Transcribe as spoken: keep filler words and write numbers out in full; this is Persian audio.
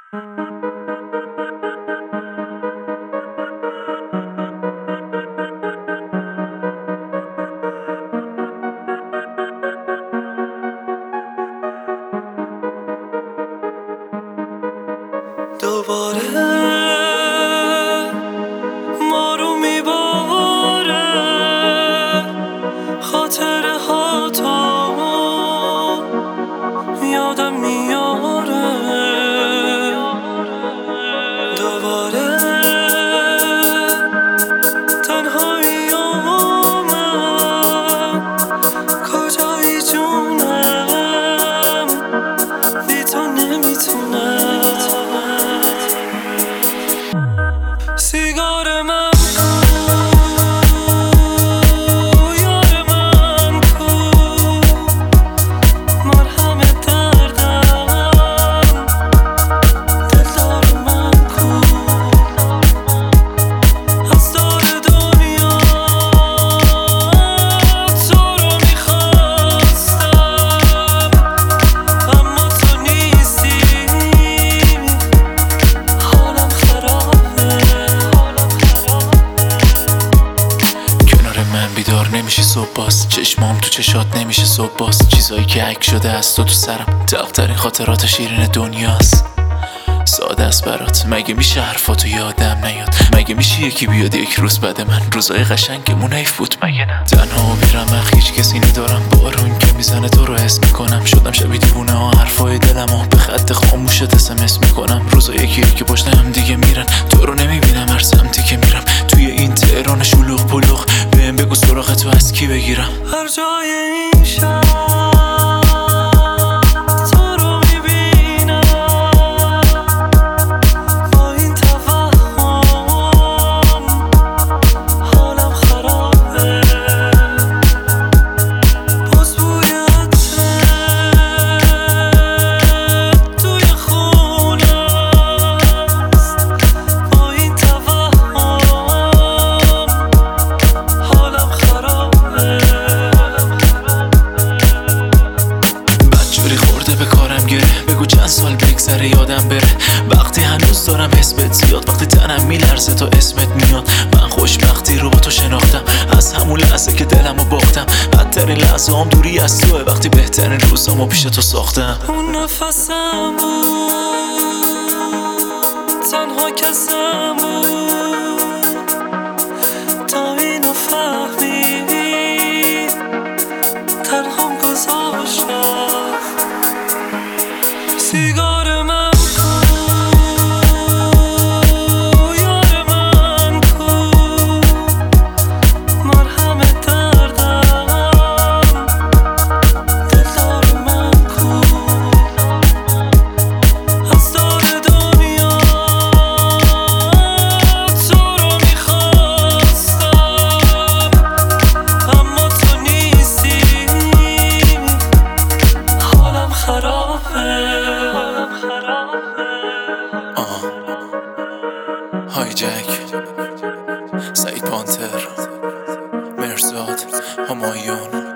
دوباره ما رو میباره خاطره ها تا یادم میاره. دوباره تنهایی من کجایی جونم بی تو نمیتونم. سیگار من کو یار من کو مرهم دردم دلدار من کو از دور دنیا تو رو میخواستم اما تو نیستی حالم خرابه. بیدار نمیشه صبح باز چشمام تو چشات نمیشه صبح باز چیزایی که عک شده از تو تو سرم تلخترین خاطرات شیرین دنیاست. ساده است برات مگه میشه حرفاتو یادم نیاد؟ مگه میشه یکی بیاد یک روز بعد من روزای قشنگمون حیف بود مگه نه؟ تنها و بی‌رمق هیچ کسی ندارم بارون که میزنه تو رو حس میکنم شدم شبیه دیوونه ها حرفای دلمو به خط خاموشت اس ام اس میکنم روزا یکی یکی پشت هم دیگه میرن تو رو نمیبینم هر سمتی که میرم توی این تهران شلوغ پلوغ بهم بگو سراغ تو از کی بگیرم. هر جای این شهر سال بگذره یادم بره وقتی هنوز دارم حس بهت زیاد وقتی تنم میلرزه تا اسمت میاد. من خوشبختی رو با تو شناختم از همون لحظه که دلمو باختم بدترین لحظه هم دوری از توه وقتی بهترین روزامو پیش تو ساختم. اون نفسم بود تنها کسم بود تا اینو فهمید تنهام گذاشتم. سیگار من کو یار من کو مرهم دردم دلدار من کو از دور دنیا تو رو میخواستم اما تو نیستی حالم خرابه. هایجک سعید پانتر مرزاد همایون